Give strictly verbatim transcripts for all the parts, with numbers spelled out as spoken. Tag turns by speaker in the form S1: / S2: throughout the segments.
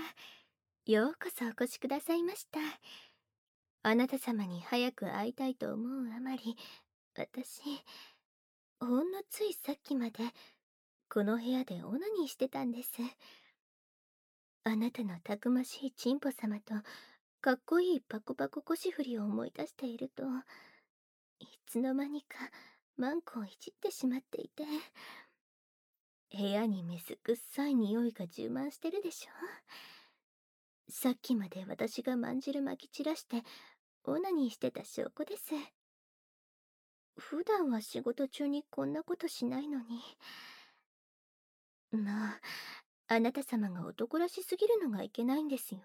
S1: ようこそお越しくださいました。あなた様に早く会いたいと思うあまり、私、ほんのついさっきまで、この部屋でオナニーしてたんです。あなたのたくましいチンポ様と、かっこいいパコパコ腰振りを思い出していると、いつの間にかマンコをいじってしまっていて、部屋に水くっさい匂いが充満してるでしょ。さっきまで私がまんじるまき散らしてオナニーしてた証拠です。普段は仕事中にこんなことしないのに。まあ、あなた様が男らしすぎるのがいけないんですよ。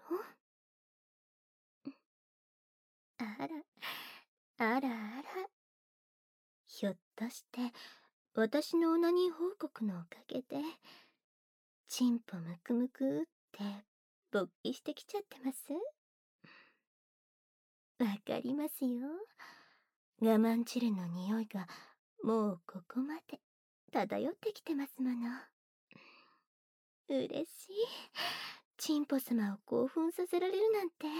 S1: あら、あらあら。ひょっとして、私のオナニー報告のおかげで、チンポムクムクって勃起してきちゃってます？わかりますよ。我慢汁の匂いがもうここまで漂ってきてますもの。嬉しい。チンポ様を興奮させられるなんて。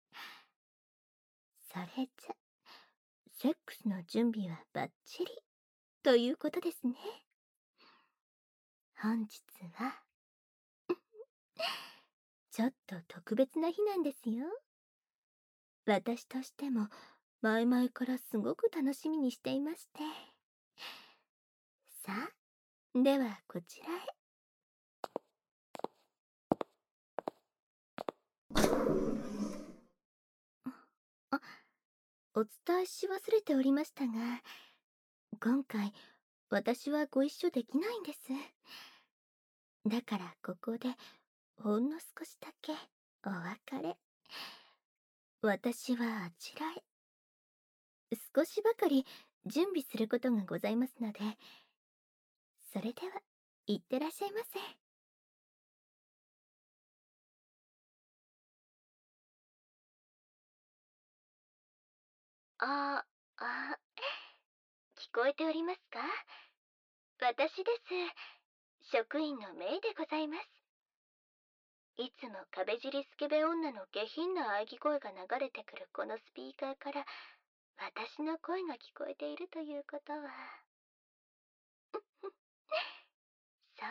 S1: それじゃ、セックスの準備はバッチリということですね。本日はちょっと特別な日なんですよ。私としても前々からすごく楽しみにしていまして。さあ、ではこちらへ。あ、お伝えし忘れておりましたが、今回私はご一緒できないんです。だからここでほんの少しだけお別れ。私はあちらへ少しばかり準備することがございますので、それでは行ってらっしゃいませ。あ、あ、聞こえておりますか？私です。職員のメイでございます。いつも壁尻スケベ女の下品な喘ぎ声が流れてくるこのスピーカーから私の声が聞こえているということは。そう、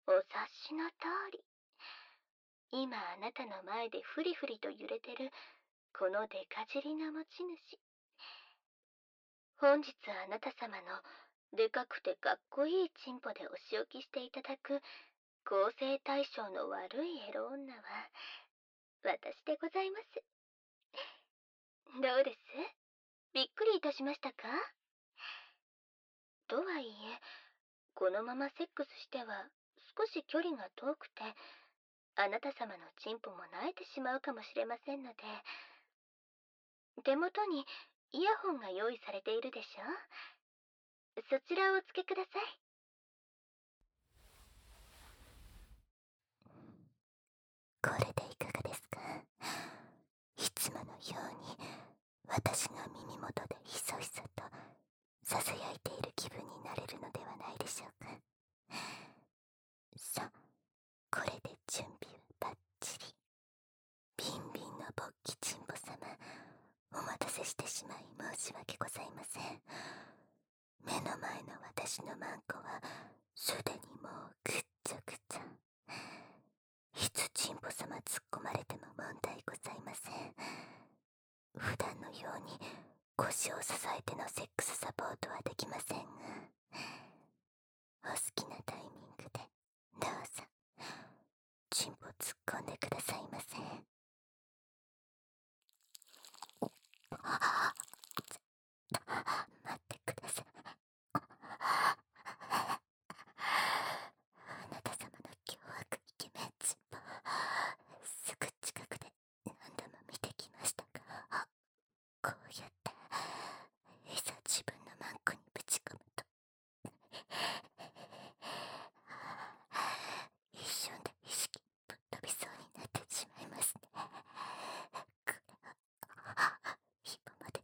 S1: お察しの通り。今あなたの前でフリフリと揺れてるこのデカ尻の持ち主。本日あなた様のでかくてかっこいいチンポでお仕置きしていただく構成対象の悪いエロ女は私でございます。どうです？びっくりいたしましたか？とはいえ、このままセックスしては少し距離が遠くて、あなた様のチンポも萎えてしまうかもしれませんので、手元にイヤホンが用意されているでしょ？そちらをお付けください。
S2: これでいかがですか？いつものように私が耳元でひそひそとささやいている気分になれるのではないでしょうか。さあ、これで準備はバッチリ。ビンビンの勃起チンポ様、お待たせしてしまい申し訳ございません。目の前の私のマンコはすでにもうぐっちゃぐちゃ。いつチンポ様突っ込まれても問題ございません。普段のように腰を支えてのセックスサポートはできませんが、お好きなタイミングでどうぞチンポ突っ込んでくださいませ。待ってください。あなた様の凶悪イケメンチンポ、すぐ近くで何度も見てきましたが、こうやっていざ自分のマンコにぶち込むと一瞬で意識ぶっ飛びそうになってしまいますね。これは今まで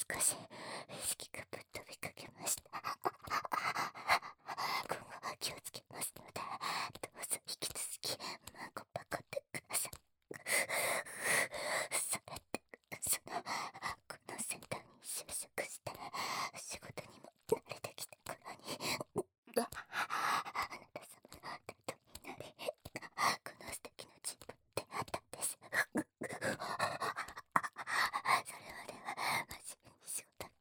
S2: 少し意識がぶっ飛びかけました。今後は気をつけますので、どうぞ引き続きマコパコってください。それってそのこのセンターに就職して仕事にも慣れてきた頃にあなた様の手とになり、この素敵な人物と出会ったんです。それまでは真面目に仕事頑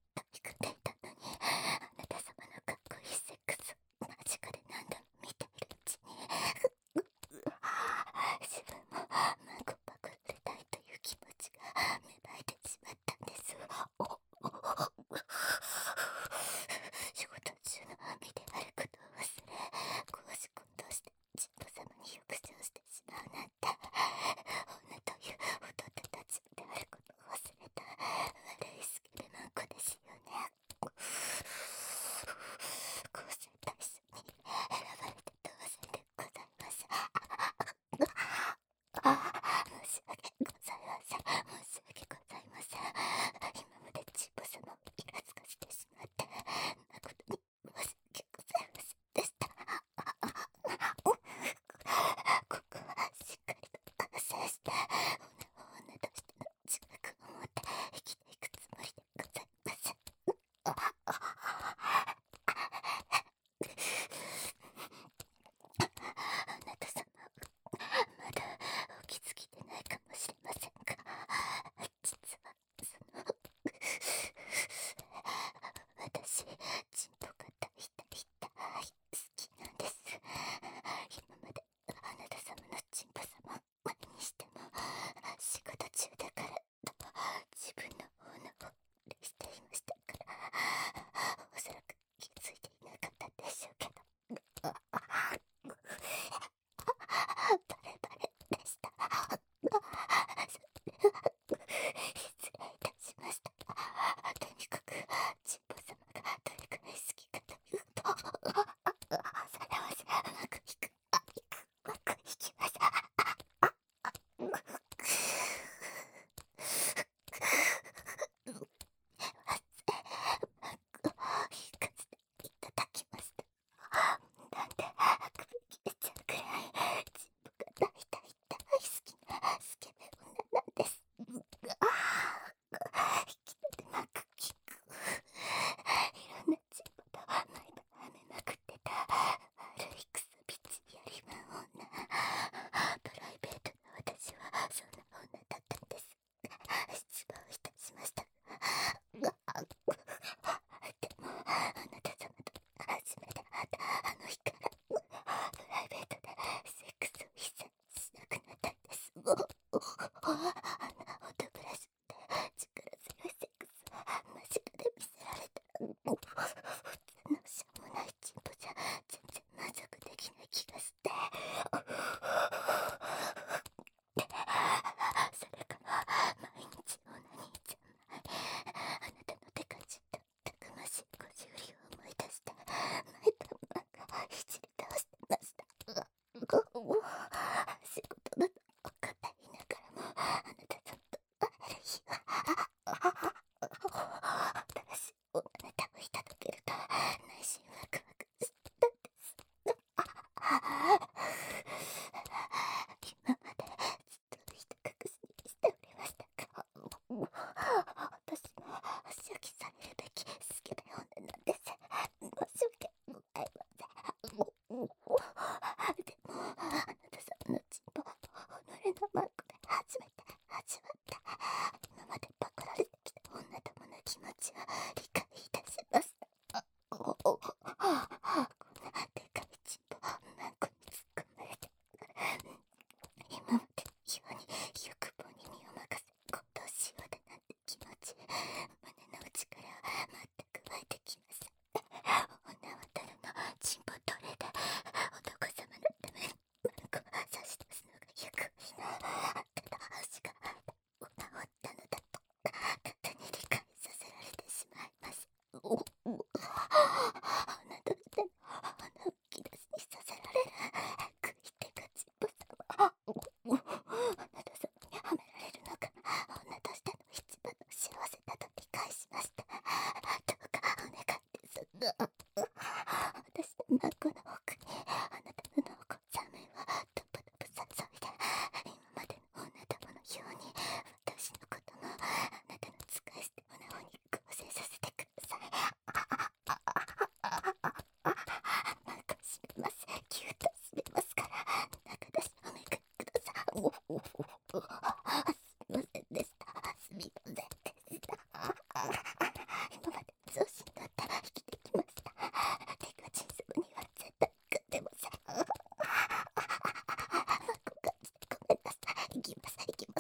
S2: すみませんでした。すみませんでした。今まで調子に乗ったら生きてきました。テカチン様には絶対勝てません。ごめんなさい。行きます、行きます。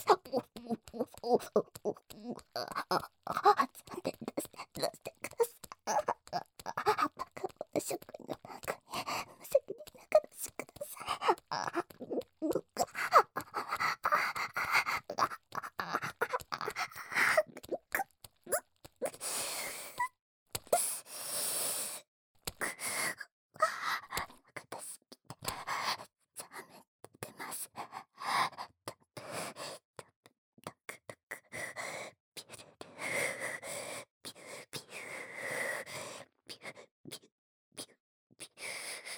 S2: 残念です。どうしてください。バカ者職員のなんかに無責任な話してください。私来てる。ザーメン出ます。タプタプタクタクピュルルピューピューピューピューピューピュー。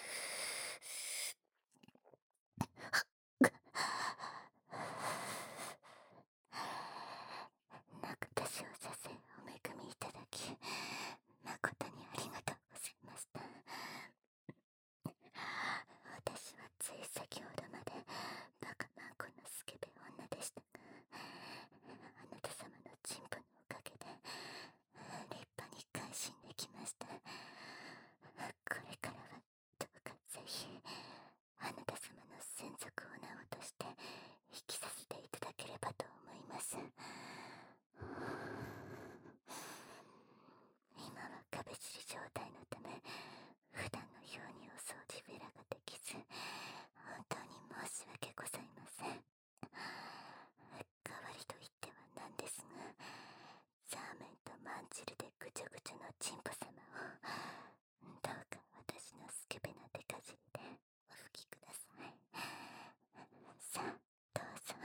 S2: 中田少佐生お恵みいただき誠にありがとうございました。私はつい先ほどまでバカマンコのスケベ女でしたが、あなた様のチンポのおかげで立派に改心できました。これからはどうかぜひあなた様の専属オナゴとして引きさせていただければと思います。今は壁尻状態のため普段のようにお掃除フェラができず、本当に申し訳ございません。代わりと言ってはなんですが、ザーメンとマンチルでぐちょぐちょのチンポ様をどうか私のスケベなデカ尻でお吹きください。さあどうぞ。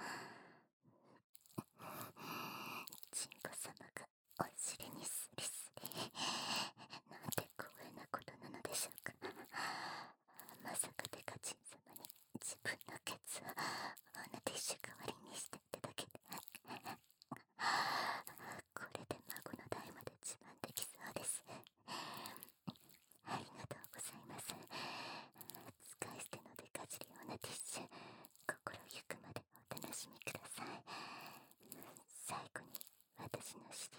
S2: チンポ様がお尻にスリスリ、なんて光栄なことなのでしょうか。まさかデカチン様に自分のケツをオナティッシュ代わりにしていただけて、これで孫の代まで自慢できそうです。ありがとうございます。使い捨てのデカ尻オナティッシュ、心ゆくまでお楽しみください。最後に私の指